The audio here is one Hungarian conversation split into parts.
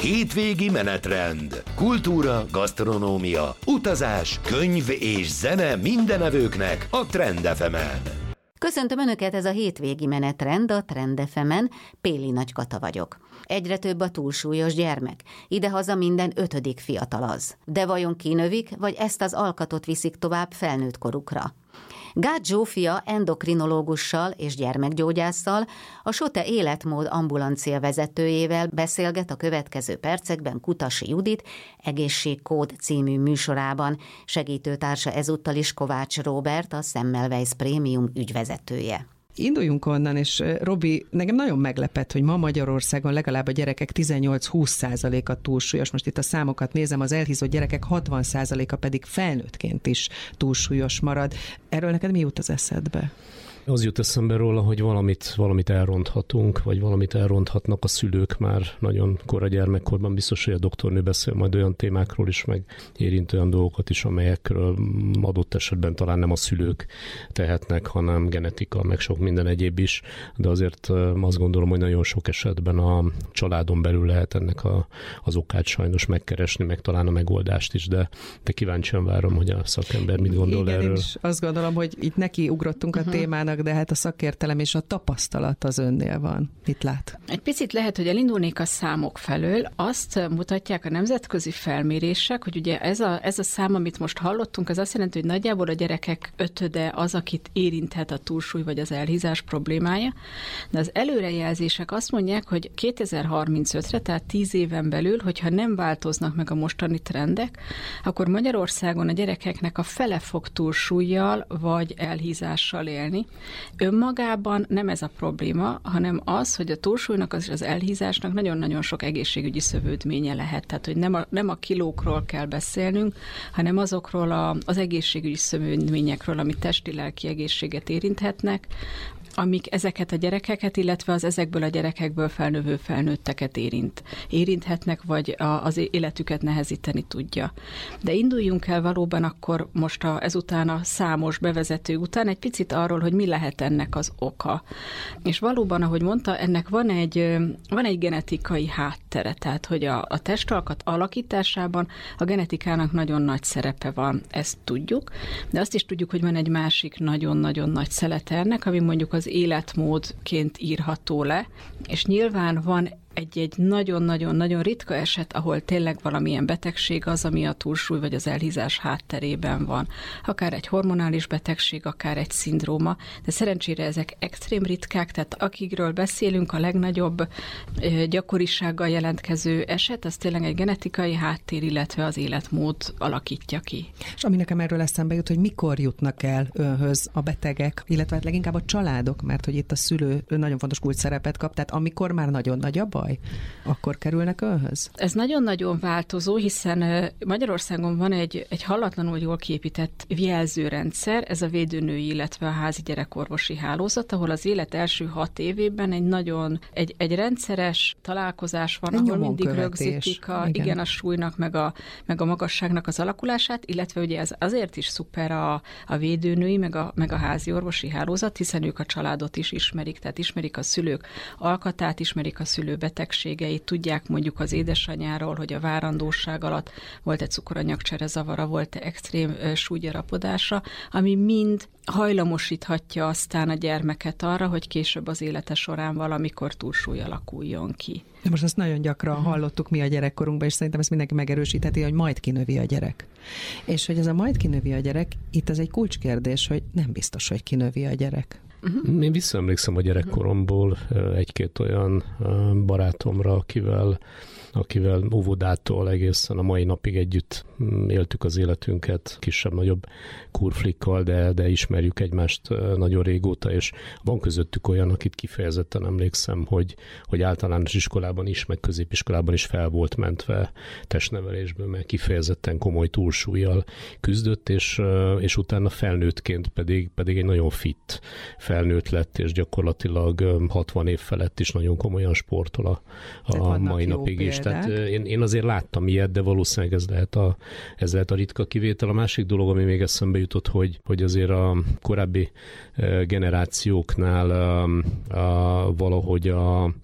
Hétvégi menetrend. Kultúra, gasztronómia, utazás, könyv és zene mindenevőknek a Trend FM-en. Köszöntöm Önöket, ez a hétvégi menetrend a Trend FM-en, Péli Nagy Kata vagyok. Egyre több a túlsúlyos gyermek, idehaza minden 5. fiatal az. De vajon kinövik, vagy ezt az alkatot viszik tovább felnőtt korukra? Gács Zsófia endokrinológussal és gyermekgyógyásszal, a SOTE életmód ambulancia vezetőjével beszélget a következő percekben Kutasi Judit Egészségkód című műsorában. Segítőtársa ezúttal is Kovács Róbert, a Semmelweis Prémium ügyvezetője. Induljunk onnan, és Robi, nekem nagyon meglepett, hogy ma Magyarországon legalább a gyerekek 18-20%-a túlsúlyos. Most itt a számokat nézem, az elhízott gyerekek 60%-a pedig felnőttként is túlsúlyos marad. Erről neked mi jut az eszedbe? Az jut eszembe róla, hogy valamit elronthatunk, vagy valamit elronthatnak a szülők már nagyon kora gyermekkorban. Biztos, hogy a doktornő beszél majd olyan témákról is, meg érint olyan dolgokat is, amelyekről adott esetben talán nem a szülők tehetnek, hanem genetika, meg sok minden egyéb is. De azért azt gondolom, hogy nagyon sok esetben a családon belül lehet ennek az okát sajnos megkeresni, meg talán a megoldást is, de kíváncsian várom, hogy a szakember mit gondol erről. Én is azt gondolom, hogy itt nekiugrottunk a témának, de hát a szakértelem és a tapasztalat az önnél van. Mit lát? Egy picit lehet, hogy elindulnék a számok felől. Azt mutatják a nemzetközi felmérések, hogy ugye ez a szám, amit most hallottunk, az azt jelenti, hogy nagyjából a gyerekek 5-öde az, akit érinthet a túlsúly vagy az elhízás problémája. De az előrejelzések azt mondják, hogy 2035-re, tehát 10 éven belül, hogyha nem változnak meg a mostani trendek, akkor Magyarországon a gyerekeknek a fele fog túlsúllyal vagy elhízással élni. Önmagában nem ez a probléma, hanem az, hogy a túlsúlynak és az elhízásnak nagyon-nagyon sok egészségügyi szövődménye lehet. Tehát, hogy nem a kilókról kell beszélnünk, hanem azokról az egészségügyi szövődményekről, ami testi-lelki egészséget érinthetnek, amik ezeket a gyerekeket, illetve az ezekből a gyerekekből felnövő felnőtteket érinthetnek, vagy az életüket nehezíteni tudja. De induljunk el valóban akkor most ezután a számos bevezető után egy picit arról, hogy mi lehet ennek az oka. És valóban, ahogy mondta, ennek van egy genetikai háttere, tehát hogy a testalkat alakításában a genetikának nagyon nagy szerepe van, ezt tudjuk, de azt is tudjuk, hogy van egy másik nagyon-nagyon nagy szelete ennek, ami mondjuk az életmódként írható le, és nyilván van egy nagyon-nagyon-nagyon ritka eset, ahol tényleg valamilyen betegség az, ami a túlsúly vagy az elhízás hátterében van. Akár egy hormonális betegség, akár egy szindróma, de szerencsére ezek extrém ritkák, tehát akikről beszélünk, a legnagyobb gyakorisággal jelentkező eset, az tényleg egy genetikai háttér, illetve az életmód alakítja ki. És ami nekem erről eszembe jut, hogy mikor jutnak el önhöz a betegek, illetve leginkább a családok, mert hogy itt a szülő nagyon fontos kulcsszerepet kap, tehát amikor már nagyon nagy a baj, akkor kerülnek önhöz? Ez nagyon-nagyon változó, hiszen Magyarországon van egy hallatlanul jól kiépített jelzőrendszer, ez a védőnői, illetve a házi gyerekorvosi hálózat, ahol az élet első 6 évében egy rendszeres találkozás van, ahol mindig rögzítik a súlynak, meg a magasságnak az alakulását, illetve ugye ez azért is szuper a védőnői, meg a házi orvosi hálózat, hiszen ők a családot is ismerik, tehát ismerik a szülők alkatát, ismerik a szülő betegségeit, tudják mondjuk az édesanyáról, hogy a várandóság alatt volt egy cukoranyagcsere zavara, volt extrém súlygyarapodása, ami mind hajlamosíthatja aztán a gyermeket arra, hogy később az élete során valamikor túlsúly alakuljon ki. De most ezt nagyon gyakran hallottuk mi a gyerekkorunkban, és szerintem ezt mindenki megerősítheti, hogy majd kinövi a gyerek. És hogy ez a majd kinövi a gyerek, itt ez egy kulcskérdés, hogy nem biztos, hogy kinövi a gyerek. Én visszaemlékszem a gyerekkoromból egy-két olyan barátomra, akivel óvodától egészen a mai napig együtt éltük az életünket, kisebb-nagyobb kurflikkal, de ismerjük egymást nagyon régóta, és van közöttük olyan, akit kifejezetten emlékszem, hogy általános iskolában is, meg középiskolában is fel volt mentve testnevelésből, mert kifejezetten komoly túlsúllyal küzdött, és utána felnőttként pedig egy nagyon fit felnőtt lett, és gyakorlatilag 60 év felett is nagyon komolyan sportol a mai napig is. Tehát én azért láttam ilyet, de valószínűleg ez lehet a ritka kivétel. A másik dolog, ami még eszembe jutott, hogy azért a korábbi generációknál valahogy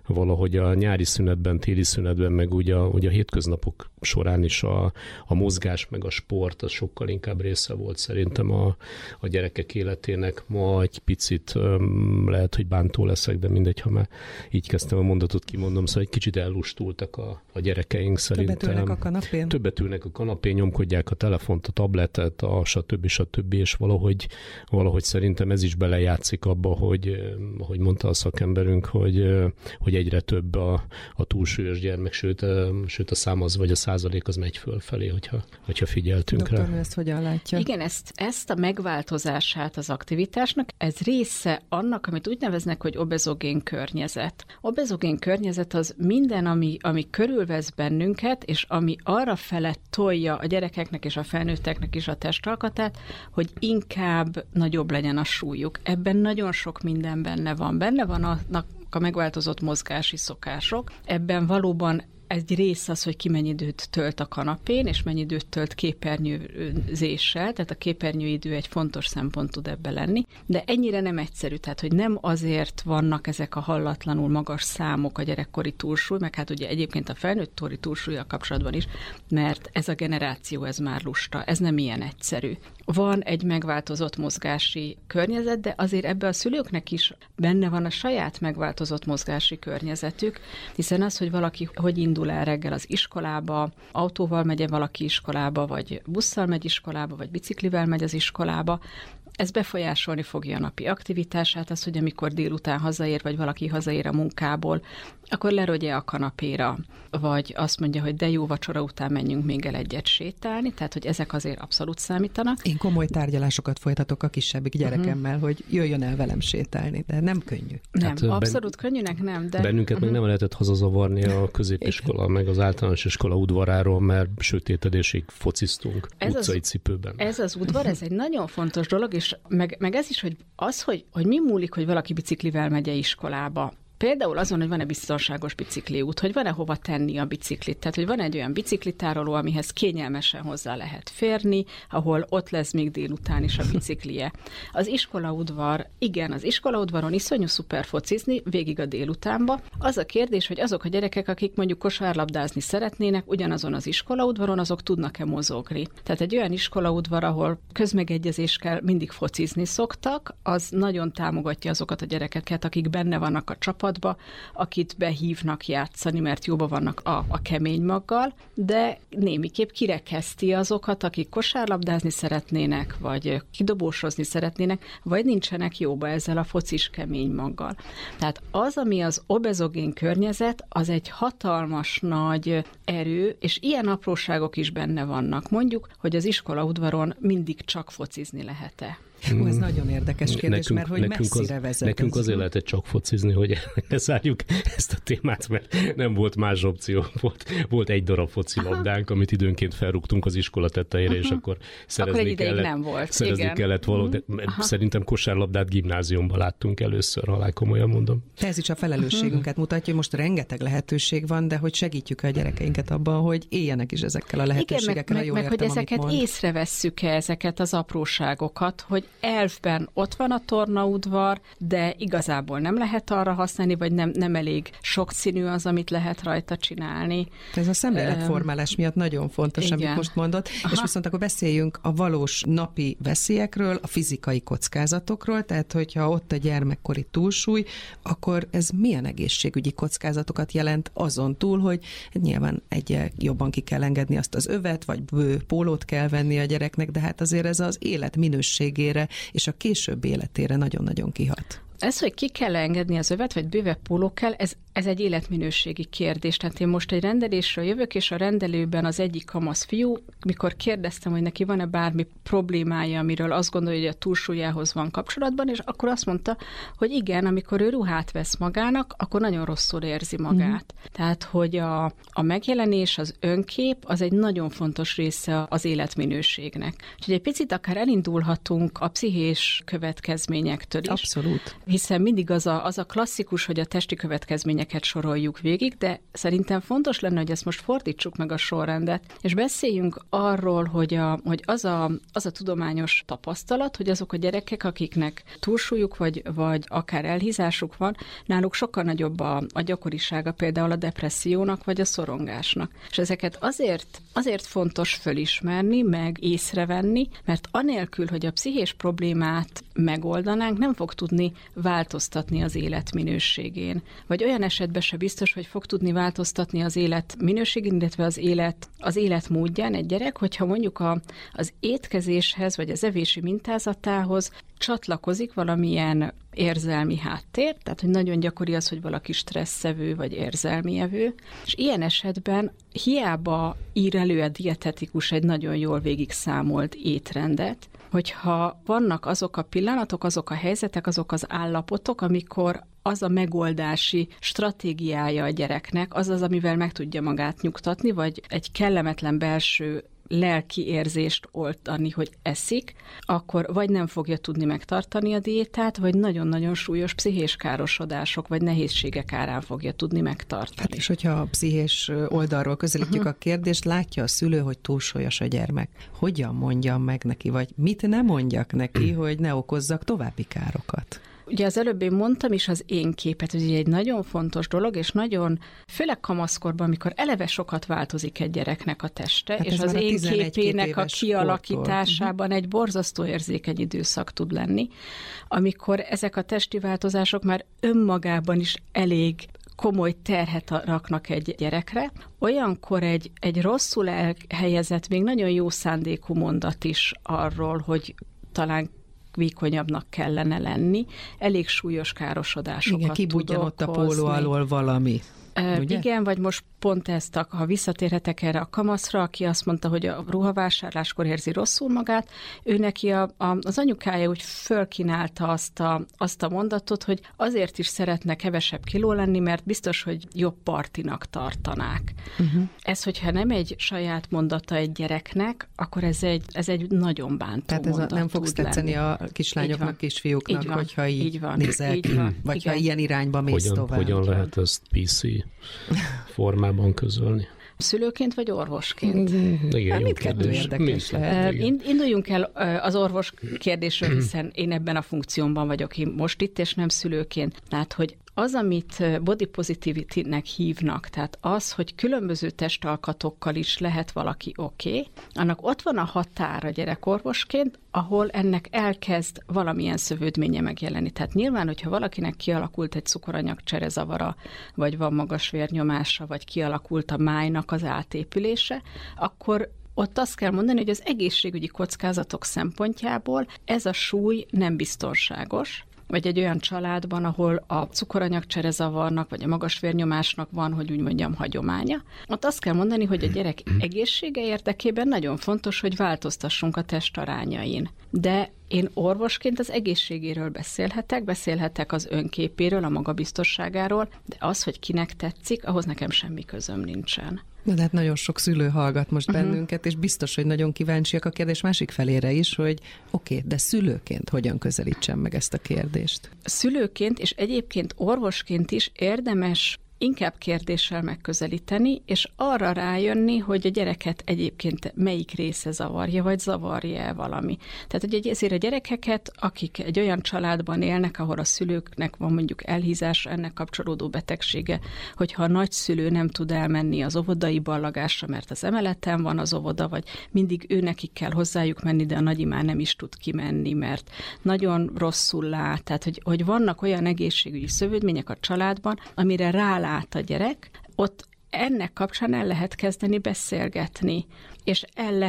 valahogy a nyári szünetben, téli szünetben, meg ugye a hétköznapok során is a mozgás, meg a sport, az sokkal inkább része volt szerintem a gyerekek életének. Ma egy picit lehet, hogy bántó leszek, de mindegy, ha már így kezdtem a mondatot kimondom, szóval egy kicsit ellustultak a gyerekeink szerintem. Többet ülnek a kanapén? Többet ülnek a kanapén, nyomkodják a telefont, a tabletet, stb. És valahogy szerintem ez is belejátszik abba, hogy mondta a szakemberünk, hogy egyre több a túlsúlyos gyermek, sőt a szám az, vagy a százalék az megy fölfelé, hogyha figyeltünk rá. Doktornő ezt hogyan látja? Igen, ezt a megváltozását az aktivitásnak, ez része annak, amit úgy neveznek, hogy obezogén környezet. Obezogén környezet az minden, ami körülvesz bennünket, és ami arra felett tolja a gyerekeknek és a felnőtteknek is a testalkatát, hogy inkább nagyobb legyen a súlyuk. Ebben nagyon sok minden benne van. Benne vannak a megváltozott mozgási szokások. Ebben valóban egy rész az, hogy ki mennyi időt tölt a kanapén, és mennyi időt tölt képernyőzéssel, tehát a képernyőidő egy fontos szempont tud ebbe lenni, de ennyire nem egyszerű, tehát hogy nem azért vannak ezek a hallatlanul magas számok a gyerekkori túlsúly, meg hát ugye egyébként a felnőttkori túlsúllyal kapcsolatban is, mert ez a generáció, ez már lusta, ez nem ilyen egyszerű. Van egy megváltozott mozgási környezet, de azért ebbe a szülőknek is benne van a saját megváltozott mozgási környezetük, hiszen az, hogy valaki hogy indul el reggel az iskolába, autóval megy valaki iskolába, vagy busszal megy iskolába, vagy biciklivel megy az iskolába, ez befolyásolni fogja a napi aktivitását, az, hogy amikor délután hazaér, vagy valaki hazaér a munkából, akkor lerogja a kanapéra, vagy azt mondja, hogy de jó, vacsora után menjünk még el egyet sétálni, tehát hogy ezek azért abszolút számítanak. Én komoly tárgyalásokat folytatok a kisebbik gyerekemmel, hogy jöjjön el velem sétálni, de nem könnyű. Nem, hát, abszolút könnyűnek nem, de... Bennünket meg nem lehetett hazazavarni a középiskola, meg az általános iskola udvaráról, mert sötétedésig fociztunk utcai cipőben. Ez az udvar, ez egy nagyon fontos dolog, és meg ez is, hogy mi múlik, hogy valaki biciklivel megy iskolába. Például azon, hogy van-e biztonságos bicikliút, hogy van-e hova tenni a biciklit, tehát hogy van egy olyan biciklitároló, amihez kényelmesen hozzá lehet férni, ahol ott lesz még délután is a biciklije. Az iskolaudvar, igen, az iskolaudvaron iszonyú szuper focizni végig a délutánba. Az a kérdés, hogy azok a gyerekek, akik mondjuk kosárlabdázni szeretnének, ugyanazon az iskolaudvaron, azok tudnak-e mozogni. Tehát egy olyan iskolaudvar, ahol közmegegyezéskkel mindig focizni szoktak, az nagyon támogatja azokat a gyerekeket, akik benne vannak a csapatban, akit behívnak játszani, mert jóba vannak a kemény maggal, de némiképp kirekeszti azokat, akik kosárlabdázni szeretnének, vagy kidobósozni szeretnének, vagy nincsenek jóba ezzel a focis kemény maggal. Tehát az, ami az obezogén környezet, az egy hatalmas nagy erő, és ilyen apróságok is benne vannak. Mondjuk, hogy az iskolaudvaron mindig csak focizni lehet-e. Ez nagyon érdekes kérdés, mert hogy messzire vezet. Nekünk azért lehetett csak focizni, hogy ne zárjuk ezt a témát, mert nem volt más opció. Volt egy darab focilabdánk, amit időnként felrúgtunk az iskola tetejére, és akkor szerezni kellett valami. Szerintem kosárlabdát gimnáziumban láttunk először, ha komolyan mondom. Ez is a felelősségünket mutatja, hogy most rengeteg lehetőség van, de hogy segítjük a gyerekeinket abban, hogy éljenek is ezekkel a lehetőségekkel. Igen, meg hogy ezeket észrevesszük-e, ezeket az apróságokat, hogy elfben ott van a tornaudvar, de igazából nem lehet arra használni, vagy nem elég sokszínű az, amit lehet rajta csinálni. Ez a szemléletformálás miatt nagyon fontos, igen, amit most mondott. Aha. És viszont akkor beszéljünk a valós napi veszélyekről, a fizikai kockázatokról, tehát hogyha ott a gyermekkori túlsúly, akkor ez milyen egészségügyi kockázatokat jelent azon túl, hogy nyilván jobban ki kell engedni azt az övet, vagy pólót kell venni a gyereknek, de hát azért ez az élet minőségére és a később életére nagyon-nagyon kihat. Ez, hogy ki kell engedni az övet, vagy bővebb póló kell, ez egy életminőségi kérdés. Tehát én most egy rendelésről jövök, és a rendelőben az egyik kamasz fiú, mikor kérdeztem, hogy neki van-e bármi problémája, amiről azt gondolja, hogy a túlsúlyához van kapcsolatban, és akkor azt mondta, hogy igen, amikor ő ruhát vesz magának, akkor nagyon rosszul érzi magát. Tehát, hogy a megjelenés, az önkép, az egy nagyon fontos része az életminőségnek. Úgyhogy egy picit akár elindulhatunk a pszichés következményektől is. Abszolút. Hiszen mindig az a klasszikus, hogy a testi következmények eredményeket soroljuk végig, de szerintem fontos lenne, hogy ezt most fordítsuk meg a sorrendet, és beszéljünk arról, hogy az a tudományos tapasztalat, hogy azok a gyerekek, akiknek túlsúlyuk vagy akár elhízásuk van, náluk sokkal nagyobb a gyakorisága például a depressziónak vagy a szorongásnak. És ezeket azért fontos fölismerni, meg észrevenni, mert anélkül, hogy a pszichés problémát megoldanánk, nem fog tudni változtatni az életminőségén. Vagy olyan esetben se biztos, hogy fog tudni változtatni az életminőségén, illetve az életmódján egy gyerek, hogyha mondjuk az étkezéshez, vagy az evési mintázatához csatlakozik valamilyen érzelmi háttér, tehát hogy nagyon gyakori az, hogy valaki stresszevő vagy érzelmi evő, és ilyen esetben hiába ír elő a dietetikus egy nagyon jól végig számolt étrendet, hogyha vannak azok a pillanatok, azok a helyzetek, azok az állapotok, amikor az a megoldási stratégiája a gyereknek, az, amivel meg tudja magát nyugtatni, vagy egy kellemetlen belső lelki érzést oltani, hogy eszik, akkor vagy nem fogja tudni megtartani a diétát, vagy nagyon-nagyon súlyos pszichés károsodások, vagy nehézségek árán fogja tudni megtartani. Hát és hogyha a pszichés oldalról közelítjük a kérdést, látja a szülő, hogy túlsúlyos a gyermek. Hogyan mondjam meg neki, vagy mit ne mondjak neki, hogy ne okozzak további károkat? Ugye az előbb én mondtam is az én képet, hogy egy nagyon fontos dolog, és nagyon, főleg kamaszkorban, amikor eleve sokat változik egy gyereknek a teste, hát és az én képének a kialakításában egy borzasztó érzékeny időszak tud lenni, amikor ezek a testi változások már önmagában is elég komoly terhet raknak egy gyerekre. Olyankor egy rosszul elhelyezett, még nagyon jó szándékú mondat is arról, hogy talán vékonyabbnak kellene lenni, elég súlyos károsodásokat tud okozni. Igen, kibudjan ott a póló alól valami. Igen, vagy most pont ezt, ha visszatérhetek erre a kamaszra, aki azt mondta, hogy a ruhavásárláskor érzi rosszul magát, ő neki az anyukája úgy fölkínálta azt a mondatot, hogy azért is szeretne kevesebb kiló lenni, mert biztos, hogy jobb partinak tartanák. Ez, hogyha nem egy saját mondata egy gyereknek, akkor ez egy nagyon bántó tehát mondat. Nem fogsz tetszeni a kislányoknak, kisfiúknak, hogyha így nézel ki, vagy ha ilyen irányba mész tovább. Hogyan lehet ezt PC formában közölni? Szülőként vagy orvosként? Igen, jó kérdés. Érdekes lehet. Induljunk el az orvos kérdésről, hiszen én ebben a funkciómban vagyok most itt, és nem szülőként. Tehát, hogy az, amit body positivity-nek hívnak, tehát az, hogy különböző testalkatokkal is lehet valaki oké, annak ott van a határa gyerekorvosként, ahol ennek elkezd valamilyen szövődménye megjelenni. Tehát nyilván, hogyha valakinek kialakult egy cukoranyagcserezavara, vagy van magas vérnyomása, vagy kialakult a májnak az átépülése, akkor ott azt kell mondani, hogy az egészségügyi kockázatok szempontjából ez a súly nem biztonságos, vagy egy olyan családban, ahol a cukoranyagcserezavarnak, vagy a magas vérnyomásnak van, hogy úgy mondjam, hagyománya. Ott azt kell mondani, hogy a gyerek egészsége érdekében nagyon fontos, hogy változtassunk a testarányain. De én orvosként az egészségéről beszélhetek az önképéről, a magabiztosságáról, de az, hogy kinek tetszik, ahhoz nekem semmi közöm nincsen. Na, de hát nagyon sok szülő hallgat most bennünket, és biztos, hogy nagyon kíváncsiak a kérdés másik felére is, hogy oké, de szülőként hogyan közelítsem meg ezt a kérdést? Szülőként és egyébként orvosként is érdemes inkább kérdéssel megközelíteni, és arra rájönni, hogy a gyereket egyébként melyik része zavarja, vagy zavarja valami. Tehát, hogy ezért a gyerekeket, akik egy olyan családban élnek, ahol a szülőknek van mondjuk elhízása, ennek kapcsolódó betegsége, hogyha a nagyszülő nem tud elmenni az óvodai ballagásra, mert az emeleten van az óvoda, vagy mindig nekik kell hozzájuk menni, de a nagyimán nem is tud kimenni, mert nagyon rosszul lát. Tehát, hogy vannak olyan egészségügyi szövődmények a családban, amire rálát a gyerek, ott ennek kapcsán el lehet kezdeni beszélgetni, és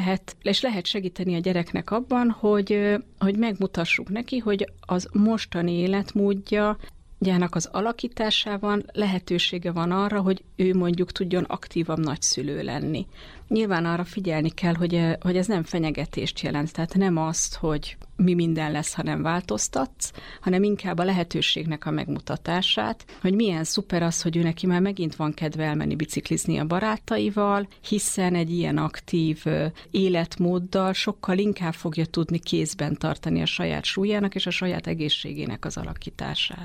lehet segíteni a gyereknek abban, hogy megmutassuk neki, hogy az mostani életmódja gyának az alakításában lehetősége van arra, hogy ő mondjuk tudjon aktívabb nagyszülő lenni. Nyilván arra figyelni kell, hogy ez nem fenyegetést jelent, tehát nem azt, hogy mi minden lesz, ha nem változtatsz, hanem inkább a lehetőségnek a megmutatását, hogy milyen szuper az, hogy ő neki már megint van kedve elmenni biciklizni a barátaival, hiszen egy ilyen aktív életmóddal sokkal inkább fogja tudni kézben tartani a saját súlyának és a saját egészségének az alakítását. Hát nem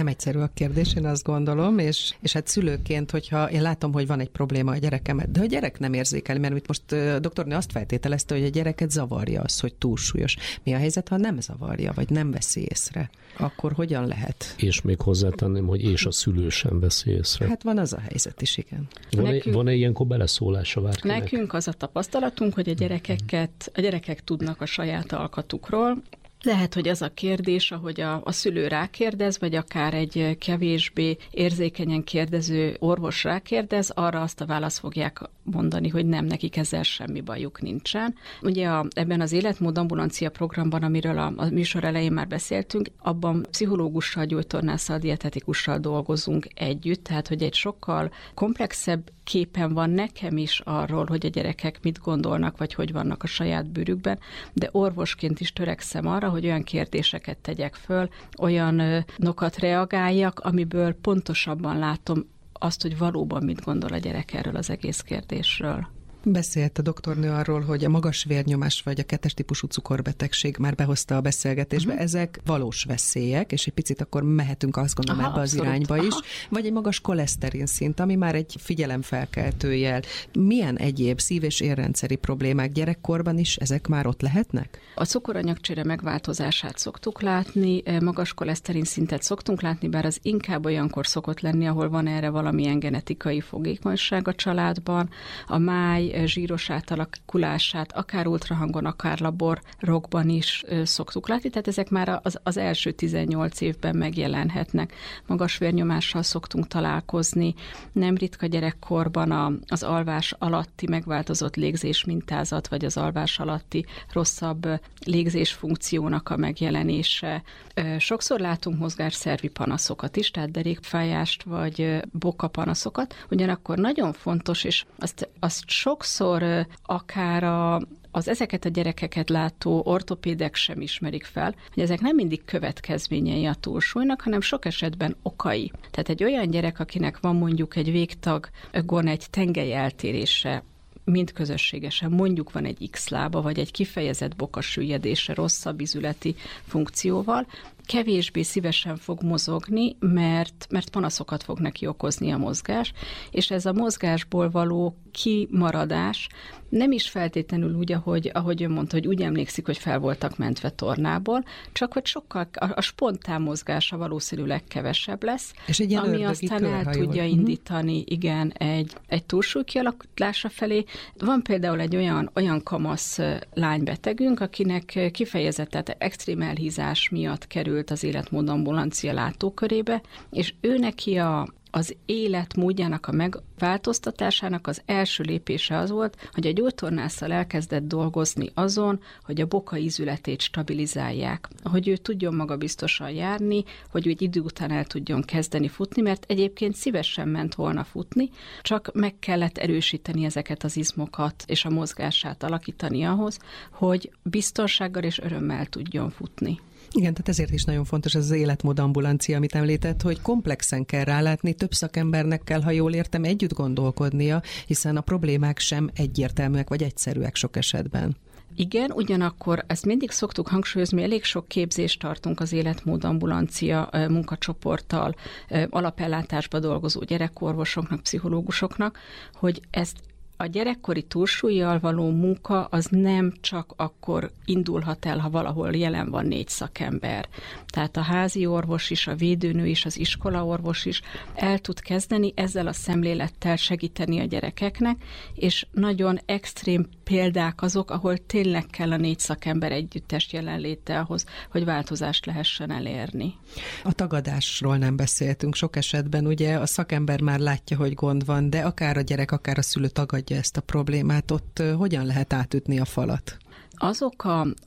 Nem egyszerű a kérdés, én azt gondolom, és hát szülőként, hogyha én látom, hogy van egy probléma a gyerekemet, de a gyerek nem érzékeli, mert most a doktornő azt feltételezte, hogy a gyereket zavarja az, hogy túlsúlyos. Mi a helyzet, ha nem zavarja, vagy nem veszi észre? Akkor hogyan lehet? És még hozzátenném, hogy és a szülő sem veszi észre. Hát van az a helyzet is, igen. Van-e ilyenkor beleszólása bárkinek? Nekünk az a tapasztalatunk, hogy a gyerekek tudnak a saját alkatukról. Lehet, hogy az a kérdés, ahogy a szülő rákérdez, vagy akár egy kevésbé érzékenyen kérdező orvos rákérdez, arra azt a választ fogják mondani, hogy nem, nekik ezzel semmi bajuk nincsen. Ugye ebben az életmódambulancia programban, amiről a műsor elején már beszéltünk, abban pszichológussal, gyógytornásszal, dietetikussal dolgozunk együtt, tehát hogy egy sokkal komplexebb képen van nekem is arról, hogy a gyerekek mit gondolnak, vagy hogy vannak a saját bőrükben, de orvosként is törekszem arra, hogy olyan kérdéseket tegyek föl, olyanokat reagáljak, amiből pontosabban látom azt, hogy valóban mit gondol a gyerek erről az egész kérdésről. Beszélt a doktornő arról, hogy a magas vérnyomás vagy a 2-es típusú cukorbetegség már behozta a beszélgetésbe. Ezek valós veszélyek, és egy picit akkor mehetünk, azt gondolom, ebbe az irányba is. Vagy egy magas koleszterin szint, ami már egy figyelemfelkeltő jel. Milyen egyéb szív- és érrendszeri problémák gyerekkorban is, ezek már ott lehetnek? A cukoranyagcsere megváltozását szoktuk látni, magas koleszterin szintet szoktunk látni, bár az inkább olyankor szokott lenni, ahol van erre valamilyen genetikai fogékonyság a családban. A máj zsíros átalakulását akár ultrahangon, akár laborokban is szoktuk látni, tehát ezek már az első 18 évben megjelenhetnek. Magas vérnyomással szoktunk találkozni, nem ritka gyerekkorban az alvás alatti megváltozott légzés mintázat, vagy az alvás alatti rosszabb légzés funkciónak a megjelenése. Sokszor látunk mozgásszervi panaszokat is, tehát derékfájást, vagy bokapanaszokat, ugyanakkor nagyon fontos, és azt sokszor akár az ezeket a gyerekeket látó ortopédek sem ismerik fel, hogy ezek nem mindig következményei a túlsúlynak, hanem sok esetben okai. Tehát egy olyan gyerek, akinek van mondjuk egy végtagon egy tengelyeltérése, mind közösségesen, mondjuk van egy X-lába, vagy egy kifejezett bokasüllyedése rosszabb izületi funkcióval, kevésbé szívesen fog mozogni, mert panaszokat fog neki okozni a mozgás, és ez a mozgásból való kimaradás nem is feltétlenül úgy, ahogy ön mondta, hogy úgy emlékszik, hogy fel voltak mentve tornából, csak hogy sokkal a spontán mozgása valószínűleg kevesebb lesz, és egy ami aztán el tudja indítani, igen, egy túlsúly kialakulása felé. Van például egy olyan kamasz lánybetegünk, akinek kifejezetten extrém elhízás miatt került az életmódambulancia látókörébe, és ő neki az életmódjának a megváltoztatásának az első lépése az volt, hogy a gyógytornásszal elkezdett dolgozni azon, hogy a boka ízületét stabilizálják, hogy ő tudjon magabiztosan járni, hogy ő egy idő után el tudjon kezdeni futni, mert egyébként szívesen ment volna futni, csak meg kellett erősíteni ezeket az izmokat és a mozgását alakítani ahhoz, hogy biztonsággal és örömmel tudjon futni. Igen, tehát ezért is nagyon fontos ez az életmódambulancia, amit említett, hogy komplexen kell rálátni, több szakembernek kell, ha jól értem, együtt gondolkodnia, hiszen a problémák sem egyértelműek vagy egyszerűek sok esetben. Igen, ugyanakkor ezt mindig szoktuk hangsúlyozni, elég sok képzést tartunk az életmódambulancia munkacsoporttal, alapellátásba dolgozó gyerekorvosoknak, pszichológusoknak, hogy ezt a gyerekkori túlsúllyal való munka az nem csak akkor indulhat el, ha valahol jelen van 4 szakember. Tehát a házi orvos is, a védőnő is, az iskolaorvos is el tud kezdeni ezzel a szemlélettel segíteni a gyerekeknek, és nagyon extrém példák azok, ahol tényleg kell a 4 szakember együttes jelenléte ahhoz, hogy változást lehessen elérni. A tagadásról nem beszéltünk. Sok esetben ugye a szakember már látja, hogy gond van, de akár a gyerek, akár a szülő tagadja ezt a problémát. Ott hogyan lehet átütni a falat? Azok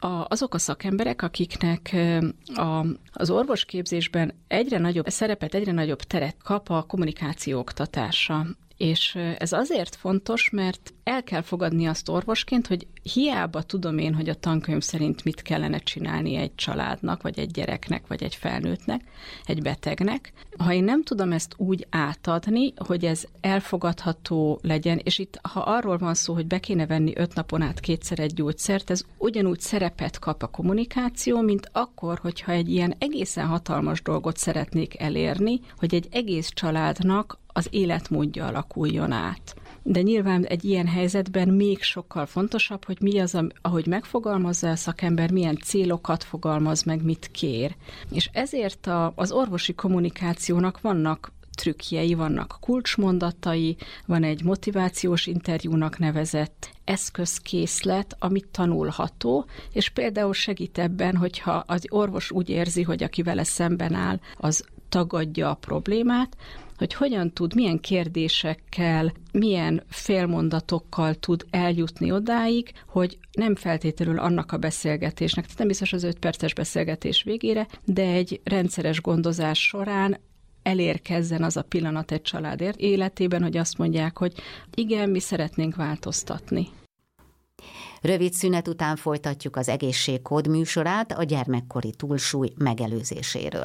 a szakemberek, akiknek az orvosképzésben egyre nagyobb szerepet, egyre nagyobb teret kap a kommunikáció oktatása. És ez azért fontos, mert el kell fogadni azt orvosként, hogy hiába tudom én, hogy a tankönyv szerint mit kellene csinálni egy családnak, vagy egy gyereknek, vagy egy felnőttnek, egy betegnek. Ha én nem tudom ezt úgy átadni, hogy ez elfogadható legyen, és itt ha arról van szó, hogy be kéne venni 5 napon át 2-szer egy gyógyszert, ez ugyanúgy szerepet kap a kommunikáció, mint akkor, hogyha egy ilyen egészen hatalmas dolgot szeretnék elérni, hogy egy egész családnak az életmódja alakuljon át. De nyilván egy ilyen helyzetben még sokkal fontosabb, hogy mi az, ahogy megfogalmazza a szakember, milyen célokat fogalmaz meg, mit kér. És ezért az orvosi kommunikációnak vannak trükkjei, vannak kulcsmondatai, van egy motivációs interjúnak nevezett eszközkészlet, amit tanulható, és például segít ebben, hogyha az orvos úgy érzi, hogy aki vele szemben áll, az tagadja a problémát, hogy hogyan tud, milyen kérdésekkel, milyen félmondatokkal tud eljutni odáig, hogy nem feltétlenül annak a beszélgetésnek, tehát nem biztos az 5 perces beszélgetés végére, de egy rendszeres gondozás során elérkezzen az a pillanat egy család életében, hogy azt mondják, hogy igen, mi szeretnénk változtatni. Rövid szünet után folytatjuk az Egészségkód műsorát a gyermekkori túlsúly megelőzéséről.